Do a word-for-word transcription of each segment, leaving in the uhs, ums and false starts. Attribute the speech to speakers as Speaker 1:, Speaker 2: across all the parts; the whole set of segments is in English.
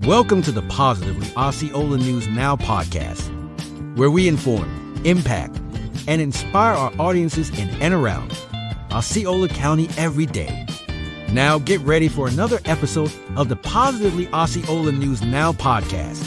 Speaker 1: Welcome to the Positively Osceola News Now podcast, where we inform, impact, and inspire our audiences in and around Osceola County every day. Now get ready for another episode of the Positively Osceola News Now podcast.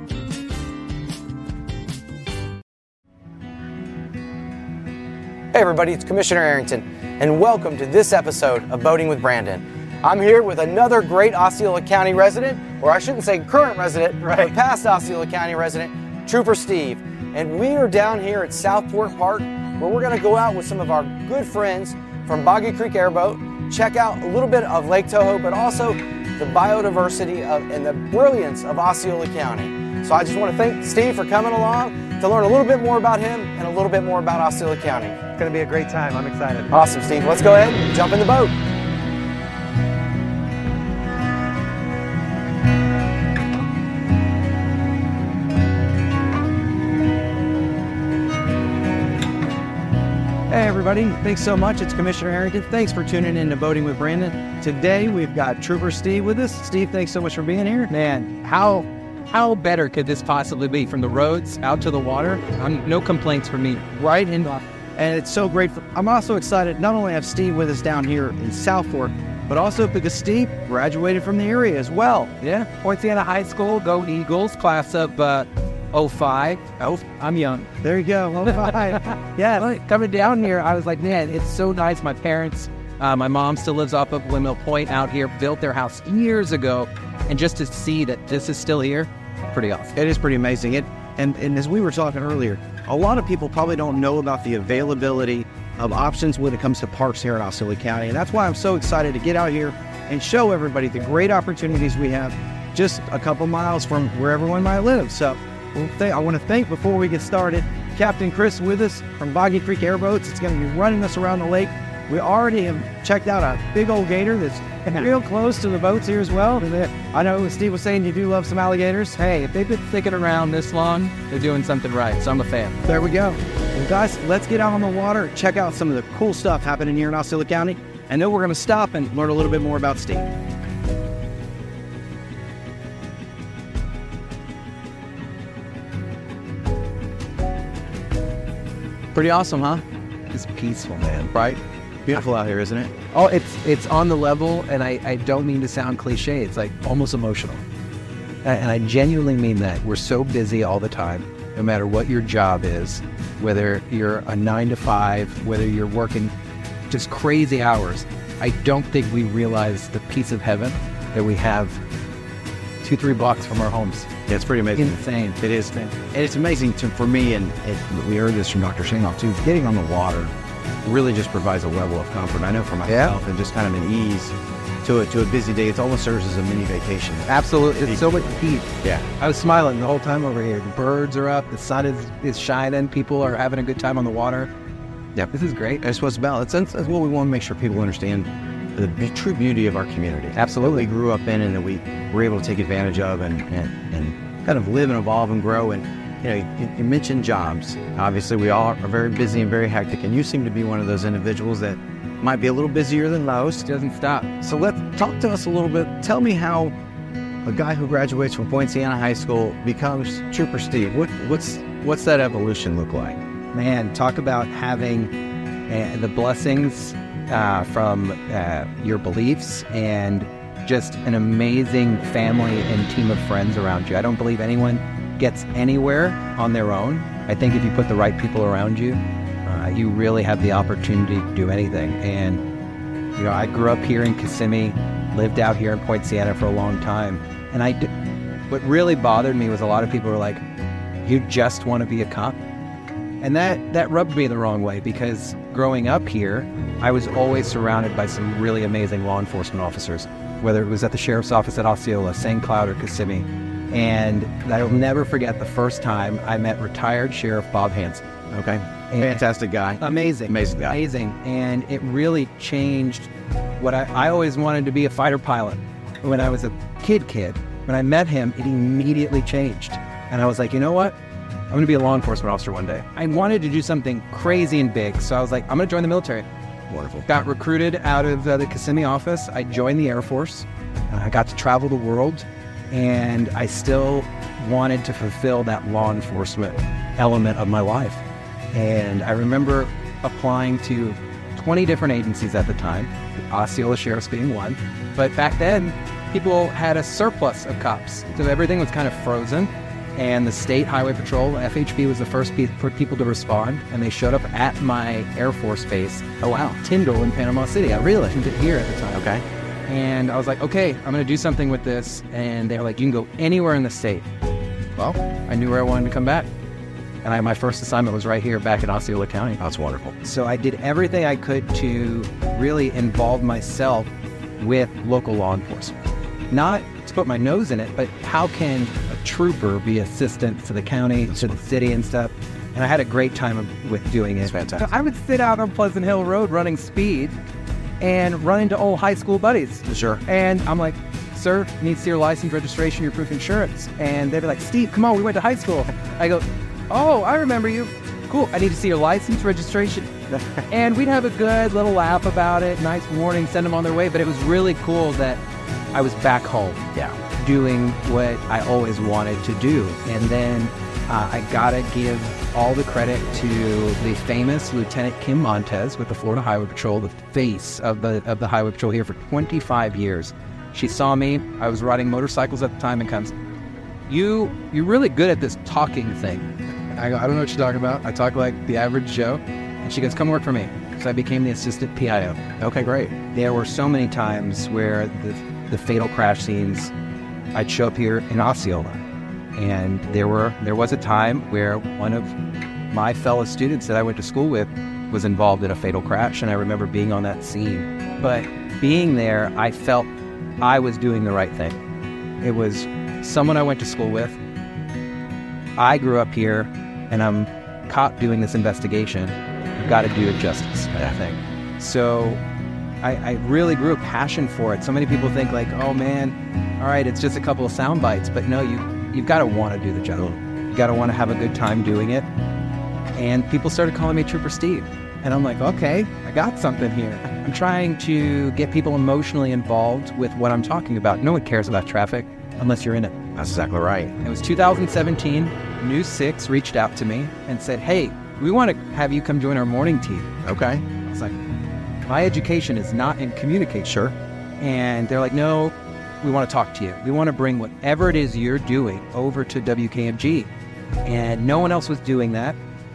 Speaker 2: Hey everybody, it's Commissioner Arrington, and welcome to this episode of Boating with Brandon. I'm here with another great Osceola County resident, or I shouldn't say current resident, right. but past Osceola County resident, Trooper Steve. And we are down here at Southport Park, where we're gonna go out with some of our good friends from Boggy Creek Airboat, check out a little bit of Lake Toho, but also the biodiversity of, and the brilliance of Osceola County. So I just wanna thank Steve for coming along to learn a little bit more about him and a little bit more about Osceola County.
Speaker 3: It's gonna be a great time, I'm excited.
Speaker 2: Awesome, Steve. Let's go ahead and jump in the boat.
Speaker 3: Hey everybody, thanks so much. It's Commissioner Arrington. Thanks for tuning in to Boating with Brandon. Today we've got Trooper Steve with us. Steve, thanks so much for being here.
Speaker 4: Man, how how better could this possibly be? From the roads out to the water, I'm, no complaints from me.
Speaker 3: Right, and, and it's so great. For, I'm also excited not only to have Steve with us down here in Southport, but also because Steve graduated from the area as well.
Speaker 4: Yeah, Poinciana High School, go Eagles, class of uh, oh five. Oh, I'm young.
Speaker 3: There you go, oh five. Yeah.
Speaker 4: Well, coming down here, I was like, man, it's so nice. My parents, uh, my mom still lives off of Windmill Point out here, built their house years ago. And just to see that this is still here, pretty awesome.
Speaker 3: It is pretty amazing. It, and, and as we were talking earlier, a lot of people probably don't know about the availability of options when it comes to parks here in Osceola County. And that's why I'm so excited to get out here and show everybody the great opportunities we have just a couple miles from where everyone might live. So well, th- I want to thank, before we get started, Captain Chris with us from Boggy Creek Airboats. It's going to be running us around the lake. We already have checked out a big old gator that's real close to the boats here as well. I know Steve was saying you do love some alligators.
Speaker 4: Hey, if they've been sticking around this long, they're doing something right, so I'm a fan.
Speaker 3: There we go. Well, guys, let's get out on the water, check out some of the cool stuff happening here in Osceola County, and then we're going to stop and learn a little bit more about Steve.
Speaker 4: Pretty awesome, huh?
Speaker 3: It's peaceful, man, right? Beautiful out here, isn't it?
Speaker 4: Oh, it's it's on the level, and I, I don't mean to sound cliche. It's like almost emotional. And I genuinely mean that. We're so busy all the time, no matter what your job is, whether you're a nine to five, whether you're working just crazy hours. I don't think we realize the piece of heaven that we have two, three blocks from our homes.
Speaker 3: Yeah, it's pretty amazing.
Speaker 4: Insane.
Speaker 3: It is. And it's amazing to, for me, and it, we heard this from Doctor Shanoff too, getting on the water really just provides a level of comfort. I know for myself, yeah. and just kind of an ease to a, to a busy day. It almost serves as a mini vacation.
Speaker 4: Absolutely. It's so much peace.
Speaker 3: Yeah.
Speaker 4: I was smiling the whole time over here. The birds are up. The sun is, is shining. People are having a good time on the water.
Speaker 3: Yeah.
Speaker 4: This is great.
Speaker 3: That's what it's about. It's, that's what we want to make sure people understand, the true beauty of our community.
Speaker 4: Absolutely.
Speaker 3: That we grew up in and that we were able to take advantage of and, and, and kind of live and evolve and grow. And you know, you, you mentioned jobs. Obviously, we all are very busy and very hectic, and you seem to be one of those individuals that might be a little busier than most.
Speaker 4: Doesn't stop.
Speaker 3: So let's talk to us a little bit. Tell me how a guy who graduates from Poinciana High School becomes Trooper Steve. What, what's what's that evolution look like?
Speaker 4: Man, talk about having uh, the blessings uh, from uh, your beliefs and just an amazing family and team of friends around you. I don't believe anyone gets anywhere on their own. I think if you put the right people around you, uh, you really have the opportunity to do anything. And, you know, I grew up here in Kissimmee, lived out here in Poinciana for a long time. And I, d- what really bothered me was a lot of people were like, you just want to be a cop? And that, that rubbed me the wrong way, because growing up here, I was always surrounded by some really amazing law enforcement officers, whether it was at the sheriff's office at Osceola, Saint Cloud, or Kissimmee. And I'll never forget the first time I met retired Sheriff Bob Hansen.
Speaker 3: Okay.
Speaker 4: And
Speaker 3: fantastic guy.
Speaker 4: Amazing.
Speaker 3: Amazing guy.
Speaker 4: Amazing. And it really changed what I, I always wanted to be a fighter pilot. When I was a kid kid, when I met him, it immediately changed. And I was like, you know what? I'm going to be a law enforcement officer one day. I wanted to do something crazy and big. So I was like, I'm going to join the military.
Speaker 3: Wonderful.
Speaker 4: Got recruited out of uh, the Kissimmee office. I joined the Air Force. Uh, I got to travel the world. and I still wanted to fulfill that law enforcement element of my life. And I remember applying to twenty different agencies at the time, Osceola Sheriff's being one. But back then, people had a surplus of cops, so everything was kind of frozen. And the State Highway Patrol, F H P, was the first pe- for people to respond, and they showed up at my Air Force base.
Speaker 3: Oh, wow.
Speaker 4: Tyndall in Panama City. I really lived here at the time.
Speaker 3: Okay.
Speaker 4: And I was like, okay, I'm going to do something with this. And they were like, you can go anywhere in the state. Well, I knew where I wanted to come back. And I, my first assignment was right here back in Osceola County.
Speaker 3: That's wonderful.
Speaker 4: So I did everything I could to really involve myself with local law enforcement. Not to put my nose in it, but how can a trooper be assistant to the county, to the city and stuff? And I had a great time of, with doing it.
Speaker 3: It's fantastic.
Speaker 4: So I would sit out on Pleasant Hill Road running speed and run into old high school buddies.
Speaker 3: Sure.
Speaker 4: And I'm like, sir, you need to see your license, registration, your proof of insurance. And they'd be like, Steve, come on, we went to high school. I go, oh, I remember you. Cool, I need to see your license, registration. And we'd have a good little laugh about it, nice warning, send them on their way. But it was really cool that I was back home,
Speaker 3: Yeah.
Speaker 4: doing what I always wanted to do. And then uh, I gotta give all the credit to the famous Lieutenant Kim Montez with the Florida Highway Patrol, the face of the of the Highway Patrol here for twenty-five years. She saw me, I was riding motorcycles at the time, and comes, you, you're really good at this talking thing. I go, I don't know what you're talking about. I talk like the average Joe. And she goes, come work for me. So I became the assistant P I O.
Speaker 3: Okay, great.
Speaker 4: There were so many times where the the fatal crash scenes, I'd show up here in Osceola. And there were there was a time where one of my fellow students that I went to school with was involved in a fatal crash, and I remember being on that scene. But being there, I felt I was doing the right thing. It was someone I went to school with. I grew up here, and I'm caught doing this investigation. I've got to do it justice, I think. So I, I really grew a passion for it. So many people think like, oh man, all right, it's just a couple of sound bites. But no, you, you've got to want to do the job. You got to want to have a good time doing it. And people started calling me Trooper Steve. And I'm like, okay, I got something here. I'm trying to get people emotionally involved with what I'm talking about. No one cares about traffic unless you're in it.
Speaker 3: That's exactly right.
Speaker 4: It was two thousand seventeen. News six reached out to me and said, hey, we want to have you come join our morning team.
Speaker 3: Okay.
Speaker 4: I was like, my education is not in communication.
Speaker 3: Sure.
Speaker 4: And they're like, no, we want to talk to you. We want to bring whatever it is you're doing over to W K M G. And no one else was doing that.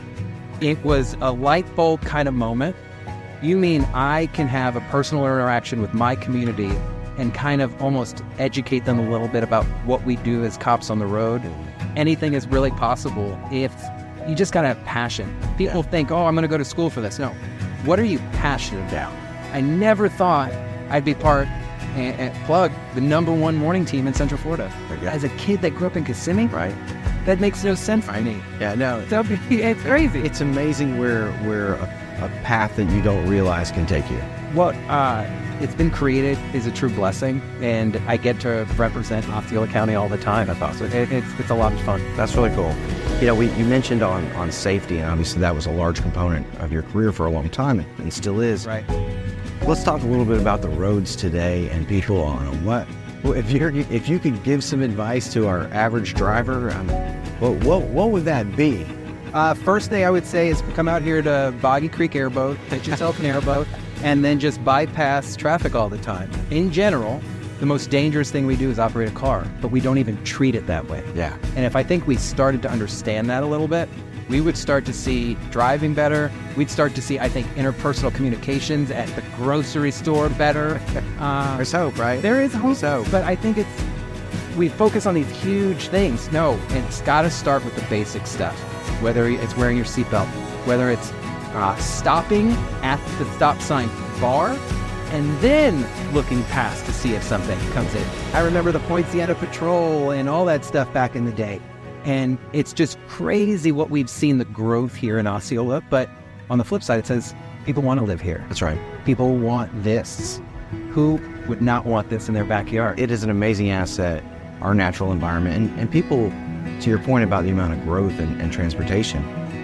Speaker 4: It was a light bulb kind of moment. You mean I can have a personal interaction with my community and kind of almost educate them a little bit about what we do as cops on the road? Anything is really possible if you just got to have passion. People
Speaker 3: Yeah.
Speaker 4: think, oh, I'm going to go to school for this. No. What are you passionate about? I never thought I'd be part and, and plug the number one morning team in Central Florida.
Speaker 3: Yeah.
Speaker 4: As a kid that grew up in Kissimmee,
Speaker 3: Right.
Speaker 4: that makes no sense to me.
Speaker 3: Yeah, no.
Speaker 4: So it's crazy.
Speaker 3: It's amazing where where a, a path that you don't realize can take you.
Speaker 4: What uh, it's been created is a true blessing, and I get to represent Osceola County all the time. That's awesome. It, it's it's a lot of fun.
Speaker 3: That's really cool. You know, we you mentioned on, on safety, and obviously that was a large component of your career for a long time, and, and still is.
Speaker 4: Right.
Speaker 3: Let's talk a little bit about the roads today and people on them. What well, if you if you could give some advice to our average driver, um, what what what would that be?
Speaker 4: Uh, first thing I would say is come out here to Boggy Creek Airboat, take yourself an airboat, and then just bypass traffic all the time. In general, the most dangerous thing we do is operate a car, but we don't even treat it that way.
Speaker 3: Yeah.
Speaker 4: And if I think we started to understand that a little bit, we would start to see driving better. We'd start to see, I think, interpersonal communications at the grocery store better. Uh,
Speaker 3: There's hope, right?
Speaker 4: there is hope,
Speaker 3: There's hope.
Speaker 4: but I think it's, we focus on these huge things. No, it's got to start with the basic stuff, whether it's wearing your seatbelt, whether it's uh, stopping at the stop sign bar, and then looking past to see if something comes in. I remember the Poinciana Patrol and all that stuff back in the day. And it's just crazy what we've seen, the growth here in Osceola. But on the flip side, it says people want to live here.
Speaker 3: That's right.
Speaker 4: People want this. Who would not want this in their backyard?
Speaker 3: It is an amazing asset, our natural environment. And, and people, to your point about the amount of growth and, and transportation,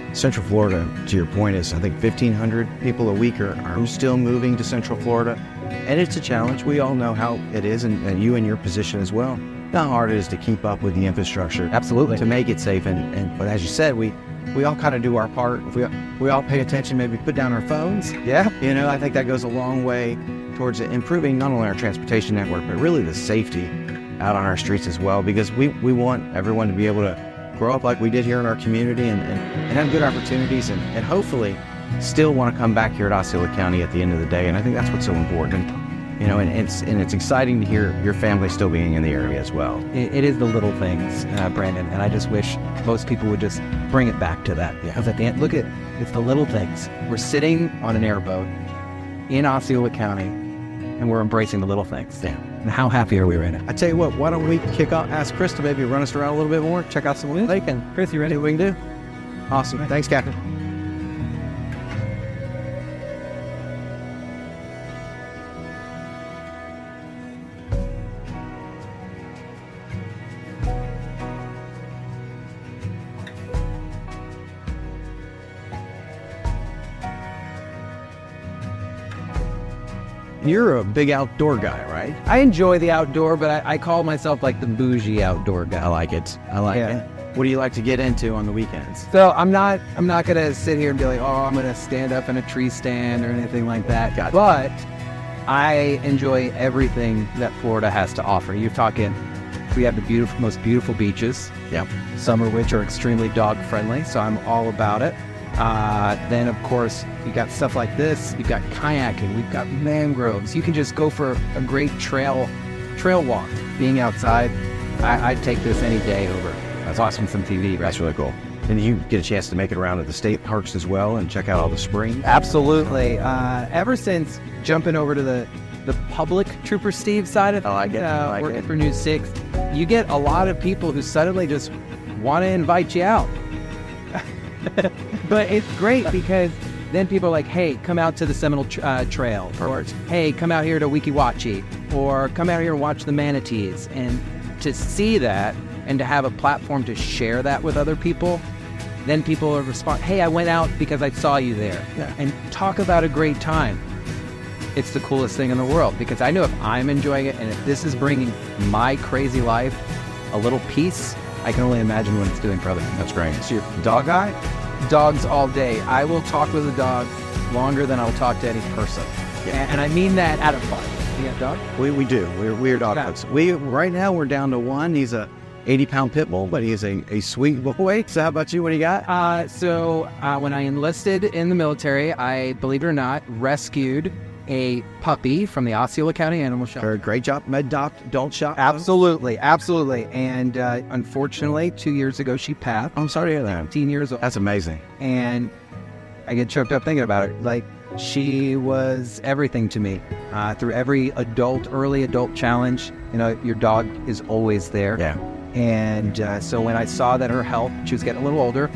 Speaker 3: Central Florida, to your point, is I think fifteen hundred people a week are, are still moving to Central Florida. And it's a challenge. We all know how it is, and, and you in your position as well, how hard it is to keep up with the infrastructure.
Speaker 4: Absolutely.
Speaker 3: To make it safe. And, and but as you said, we we all kind of do our part. If we, we all pay attention, maybe put down our phones.
Speaker 4: Yeah.
Speaker 3: You know, I think that goes a long way towards improving not only our transportation network, but really the safety out on our streets as well, because we, we want everyone to be able to grow up like we did here in our community and, and, and have good opportunities and, and hopefully still want to come back here at Osceola County at the end of the day. And I think that's what's so important. You know, and it's and it's exciting to hear your family still being in the area as well.
Speaker 4: It, it is the little things, uh, Brandon, and I just wish most people would just bring it back to that.
Speaker 3: Yeah.
Speaker 4: Because at the end, look at, it's the little things. We're sitting on an airboat in Osceola County, and we're embracing the little things.
Speaker 3: Yeah.
Speaker 4: And how happy are we right now?
Speaker 3: I tell you what, why don't we kick off, ask Chris to maybe run us around a little bit more, check out some of the lake, and
Speaker 4: Chris, you ready?
Speaker 3: see what we can do. Awesome. Thanks, Captain. You're a big outdoor guy, right?
Speaker 4: I enjoy the outdoor, but I, I call myself like the bougie outdoor guy.
Speaker 3: I like it. I like
Speaker 4: Yeah.
Speaker 3: it. What do you like to get into on the weekends?
Speaker 4: So I'm not I'm not gonna sit here and be like, oh, I'm gonna stand up in a tree stand or anything like that.
Speaker 3: Gotcha.
Speaker 4: But I enjoy everything that Florida has to offer. You're talking, we have the beautiful, most beautiful beaches.
Speaker 3: Yep.
Speaker 4: Some of which are extremely dog friendly, so I'm all about it. Uh, then of course you got stuff like this. You've got kayaking. We've got mangroves. You can just go for a great trail trail walk. Being outside, I, I'd take this any day over. That's awesome. Some T V. Right?
Speaker 3: That's really cool. And you get a chance to make it around at the state parks as well and check out all the springs.
Speaker 4: Absolutely. Uh, ever since jumping over to the the public Trooper Steve side of
Speaker 3: I like it.
Speaker 4: uh,
Speaker 3: I like
Speaker 4: working
Speaker 3: it.
Speaker 4: for News Six, you get a lot of people who suddenly just want to invite you out. But it's great because then people are like, hey, come out to the Seminole tr- uh, Trail.
Speaker 3: Perfect.
Speaker 4: Or, hey, come out here to Weeki Wachee. Or come out here and watch the manatees. And to see that and to have a platform to share that with other people, then people will respond, hey, I went out because I saw you there.
Speaker 3: Yeah.
Speaker 4: And talk about a great time. It's the coolest thing in the world because I know if I'm enjoying it and if this is bringing my crazy life a little peace, I can only imagine what it's doing for other people.
Speaker 3: That's great.
Speaker 4: So you're a dog guy? Dogs all day. I will talk with a dog longer than I'll talk to any person.
Speaker 3: Yeah.
Speaker 4: And, and I mean that out of fun. You got a dog?
Speaker 3: We, we do. We're, we're dog
Speaker 4: Yeah.
Speaker 3: folks. We, right now, we're down to one. He's a eighty pound pit bull, but he is a, a sweet boy. So how about you? What do you got?
Speaker 4: Uh, so uh, when I enlisted in the military, I, believe it or not, rescued a puppy from the Osceola County Animal Shelter.
Speaker 3: Great job. Adopt, don't shop.
Speaker 4: Absolutely, absolutely. And uh, unfortunately, two years ago, she passed.
Speaker 3: I'm sorry to hear that.
Speaker 4: fifteen years old.
Speaker 3: That's amazing.
Speaker 4: And I get choked up thinking about it. Like, she was everything to me. Uh, through every adult, early adult challenge, you know, your dog is always there.
Speaker 3: Yeah.
Speaker 4: And uh, so when I saw that her health, she was getting a little older,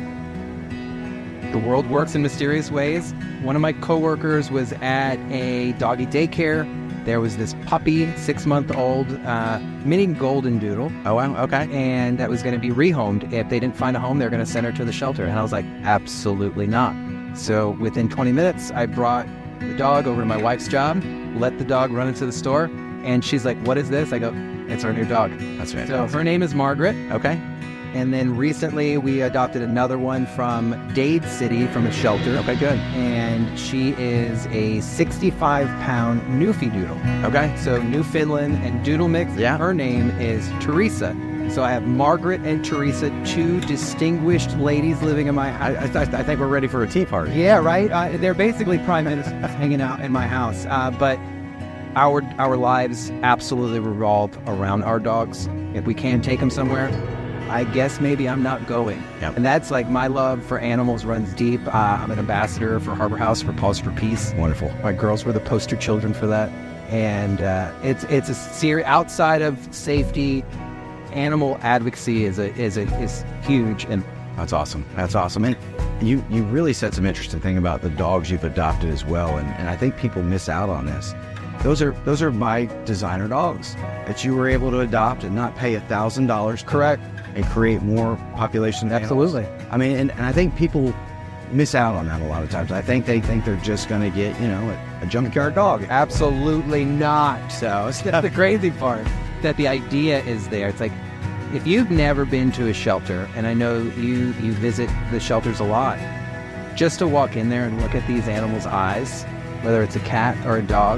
Speaker 4: the world works in mysterious ways. One of my coworkers was at a doggy daycare. There was this puppy, six-month-old, uh, mini golden doodle.
Speaker 3: Oh, wow. Okay.
Speaker 4: And that was going to be rehomed. If they didn't find a home, they were going to send her to the shelter. And I was like, absolutely not. So within twenty minutes, I brought the dog over to my wife's job, let the dog run into the store, and she's like, what is this? I go, it's our new dog.
Speaker 3: That's right.
Speaker 4: So her name is Margaret.
Speaker 3: Okay.
Speaker 4: And then recently we adopted another one from Dade City from a shelter.
Speaker 3: Okay, good.
Speaker 4: And she is a sixty-five pound Newfie Doodle.
Speaker 3: Okay.
Speaker 4: So Newfoundland and Doodle mix.
Speaker 3: Yeah.
Speaker 4: Her name is Teresa. So I have Margaret and Teresa, two distinguished ladies living in my house.
Speaker 3: I, I, I think we're ready for a tea party.
Speaker 4: Yeah, right? Uh, they're basically prime ministers hanging out in my house. Uh, but our our lives absolutely revolve around our dogs. If we can't take them somewhere, I guess maybe I'm not going.
Speaker 3: Yep.
Speaker 4: And that's like my love for animals runs deep. Uh, I'm an ambassador for Harbor House for Paws for Peace.
Speaker 3: Wonderful.
Speaker 4: My girls were the poster children for that. And uh, it's it's a series outside of safety. Animal advocacy is a is a is huge, and
Speaker 3: That's awesome. That's awesome. And you, you really said some interesting thing about the dogs you've adopted as well. And, and I think people miss out on this. Those are those are my designer dogs that you were able to adopt and not pay a thousand dollars
Speaker 4: correct.
Speaker 3: and create more population. of animals.
Speaker 4: Absolutely.
Speaker 3: I mean, and, and I think people miss out on that a lot of times. I think they think they're just going to get, you know, a, a junkyard dog.
Speaker 4: Absolutely not.
Speaker 3: So it's
Speaker 4: That's the crazy part, that the idea is there. It's like, if you've never been to a shelter, and I know you, you visit the shelters a lot, just to walk in there and look at these animals' eyes, whether it's a cat or a dog,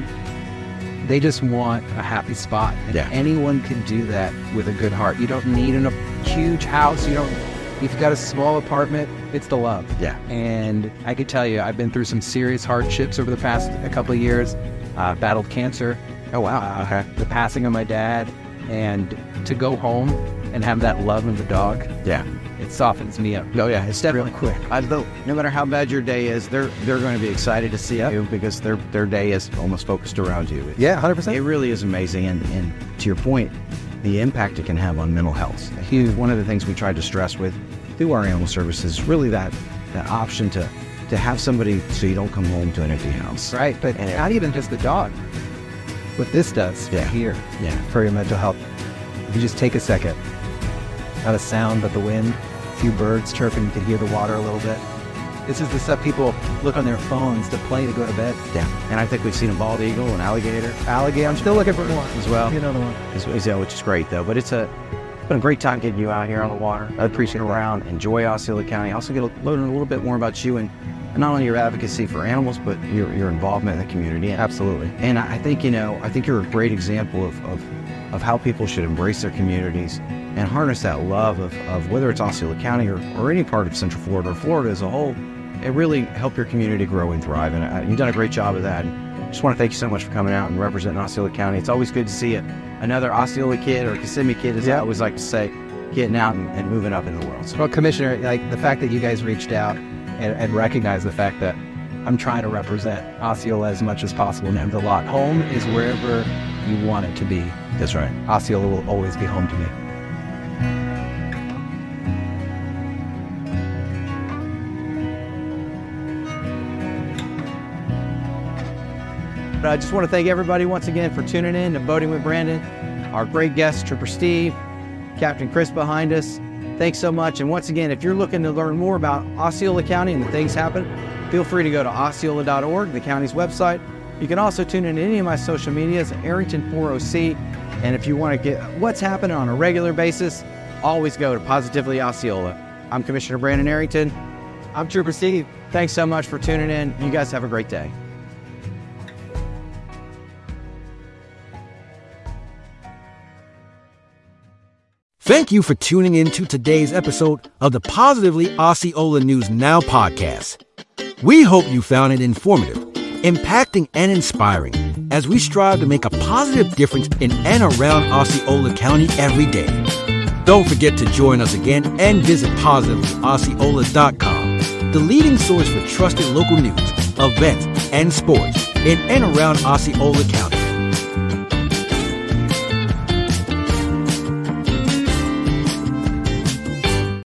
Speaker 4: they just want a happy spot. And
Speaker 3: Yeah.
Speaker 4: anyone can do that with a good heart. You don't need an, a huge house. You don't. If you've got a small apartment, it's the love.
Speaker 3: Yeah.
Speaker 4: And I could tell you, I've been through some serious hardships over the past a couple of years. Uh, battled cancer.
Speaker 3: Oh, wow.
Speaker 4: Uh,
Speaker 3: Okay.
Speaker 4: The passing of my dad, and to go home and have that love of the dog,
Speaker 3: Yeah.
Speaker 4: it softens me up.
Speaker 3: Oh, yeah. It's definitely
Speaker 4: real quick.
Speaker 3: I, though, no matter how bad your day is, they're they're going to be excited to see
Speaker 4: Yep.
Speaker 3: you because their their day is almost focused around you. It's,
Speaker 4: Yeah, one hundred percent.
Speaker 3: It really is amazing. And, and to your point, the impact it can have on mental health.
Speaker 4: Huge.
Speaker 3: One of the things we tried to stress with through our animal services is really that, that option to, to have somebody so you don't come home to an empty house.
Speaker 4: Right, but
Speaker 3: And it-
Speaker 4: not even just the dog. What this does
Speaker 3: Yeah.
Speaker 4: here
Speaker 3: Yeah.
Speaker 4: for your mental health, if you just take a second, not a sound but the wind, a few birds chirping, you can hear the water a little bit. This is the stuff people look on their phones to play to go to bed.
Speaker 3: Yeah. And I think we've seen a bald eagle, an alligator
Speaker 4: Alligator, I'm still looking for more.
Speaker 3: as well.
Speaker 4: You know the one.
Speaker 3: As- as- yeah, which is great though. But it's a it's been a great time getting you out here on the water. I appreciate it around. Enjoy Osceola County. Also get a learn a little bit more about you and, and not only your advocacy for animals, but your your involvement in the community. And,
Speaker 4: Absolutely.
Speaker 3: and I think you know I think you're a great example of of, of how people should embrace their communities and harness that love of, of whether it's Osceola County or, or any part of Central Florida or Florida as a whole. It really help your community grow and thrive. And uh, you've done a great job of that. And just want to thank you so much for coming out and representing Osceola County. It's always good to see it. Another Osceola kid or Kissimmee kid, as I
Speaker 4: Yeah.
Speaker 3: always like to say, getting out and, and moving up in the world. So
Speaker 4: Well, Commissioner, like the fact that you guys reached out and, and recognized the fact that I'm trying to represent Osceola as much as possible means a lot. Home is wherever you want it to be.
Speaker 3: that's right.
Speaker 4: Osceola will always be home to me.
Speaker 3: But I just want to thank everybody once again for tuning in to Boating with Brandon. Our great guest, Trooper Steve, Captain Chris behind us. Thanks so much. And once again, if you're looking to learn more about Osceola County and the things happen, feel free to go to osceola dot org, the county's website. You can also tune in to any of my social medias, Arrington four O C. And if you want to get what's happening on a regular basis, always go to Positively Osceola. I'm Commissioner Brandon Arrington.
Speaker 4: I'm Trooper Steve.
Speaker 3: Thanks so much for tuning in. You guys have a great day.
Speaker 1: Thank you for tuning in to today's episode of the Positively Osceola News Now podcast. We hope you found it informative, impacting, and inspiring as we strive to make a positive difference in and around Osceola County every day. Don't forget to join us again and visit positively osceola dot com, the leading source for trusted local news, events, and sports in and around Osceola County.